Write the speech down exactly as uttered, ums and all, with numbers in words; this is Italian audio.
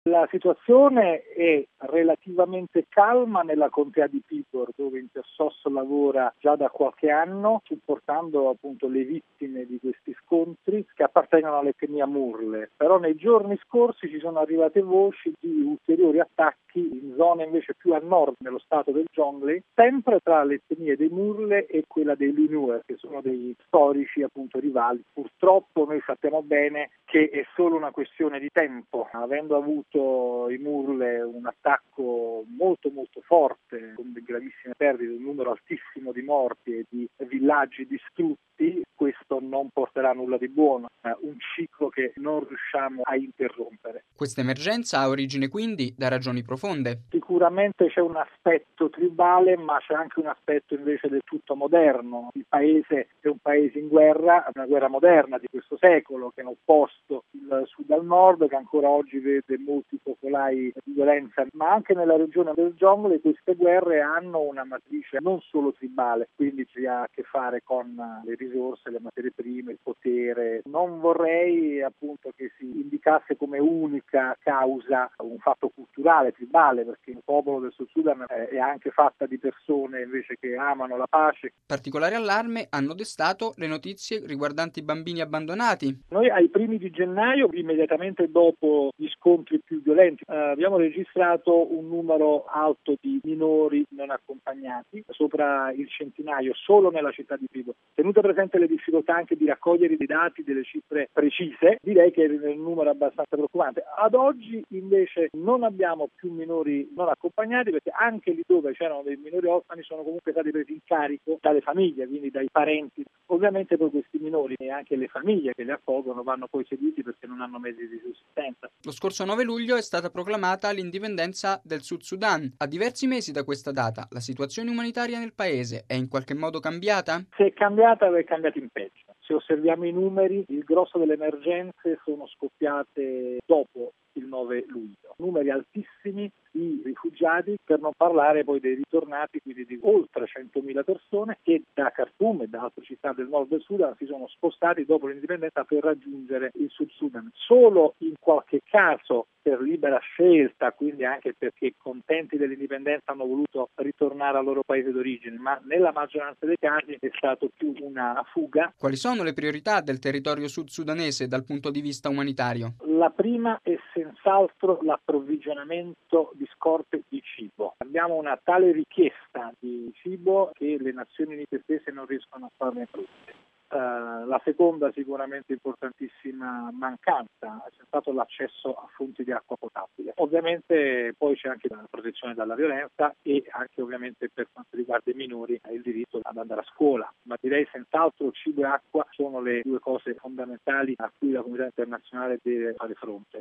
La situazione è relativamente calma nella contea di Pibor, dove Intersos lavora già da qualche anno, supportando appunto le vittime di questi scontri che appartengono all'etnia Murle. Però nei giorni scorsi ci sono arrivate voci di ulteriori attacchi in zone invece più a nord, nello stato del Jonglei, sempre tra le etnie dei Murle e quella dei Lunuer, che sono dei storici appunto rivali. Purtroppo noi sappiamo bene che è solo una questione di tempo, avendo avuto i Murle un attacco molto molto forte, con gravissime perdite, un numero altissimo di morti e di villaggi distrutti, questo non porterà nulla di buono, è un ciclo che non riusciamo a interrompere. Questa emergenza ha origine quindi da ragioni profonde. Sicuramente c'è un aspetto tribale, ma c'è anche un aspetto invece del tutto moderno. Il paese è un paese in guerra, una guerra moderna di questo secolo, che ha opposto il sud al nord, che ancora oggi vede molti focolai di violenza, ma anche nella regione del Jonglei queste guerre hanno una matrice non solo tribale, quindi ci ha a che fare con le risorse, le materie prime, il potere. Non vorrei appunto che si indicasse come unica causa un fatto culturale, tribale, perché il popolo del Sud Sudan è anche fatta di persone invece che amano la pace. Particolare allarme hanno destato le notizie riguardanti i bambini abbandonati. Noi ai primi di gennaio, immediatamente dopo gli scontri più violenti, eh, abbiamo registrato un numero alto di minori non accompagnati, sopra il centinaio solo nella città di Pibor. Tenute presente le difficoltà anche di raccogliere dei dati, delle cifre precise, direi che il numero è abbastanza preoccupante. Ad oggi invece non abbiamo più minori non accompagnati, perché anche lì dove c'erano dei minori orfani sono comunque stati presi in carico dalle famiglie, quindi dai parenti. Ovviamente poi questi minori e anche le famiglie che li accolgono vanno poi seguiti perché non hanno mezzi di sussistenza. Lo scorso nove luglio è stata proclamata l'indipendenza del Sud Sudan. A diversi mesi da questa data, la situazione umanitaria nel paese è in qualche modo cambiata? Se è cambiata, è cambiata in peggio. Se osserviamo i numeri, il grosso delle emergenze sono scoppiate dopo il nove luglio. Numeri altissimi di rifugiati, per non parlare poi dei ritornati, quindi di oltre centomila persone che da Khartoum e da altre città del nord del Sudan si sono spostati dopo l'indipendenza per raggiungere il Sud Sudan. Solo in qualche caso per libera scelta, quindi anche perché contenti dell'indipendenza hanno voluto ritornare al loro paese d'origine, ma nella maggioranza dei casi è stato più una fuga. Quali sono le priorità del territorio sud sudanese dal punto di vista umanitario? La prima è senz'altro l'approvvigionamento di scorte di cibo. Abbiamo una tale richiesta di cibo che le Nazioni Unite stesse non riescono a farne fronte. Uh, la seconda sicuramente importantissima mancanza è stato l'accesso a fonti di acqua potabile. Ovviamente poi c'è anche la protezione dalla violenza e anche ovviamente per quanto riguarda i minori il diritto ad andare a scuola, ma direi senz'altro cibo e acqua sono le due cose fondamentali a cui la comunità internazionale deve fare fronte.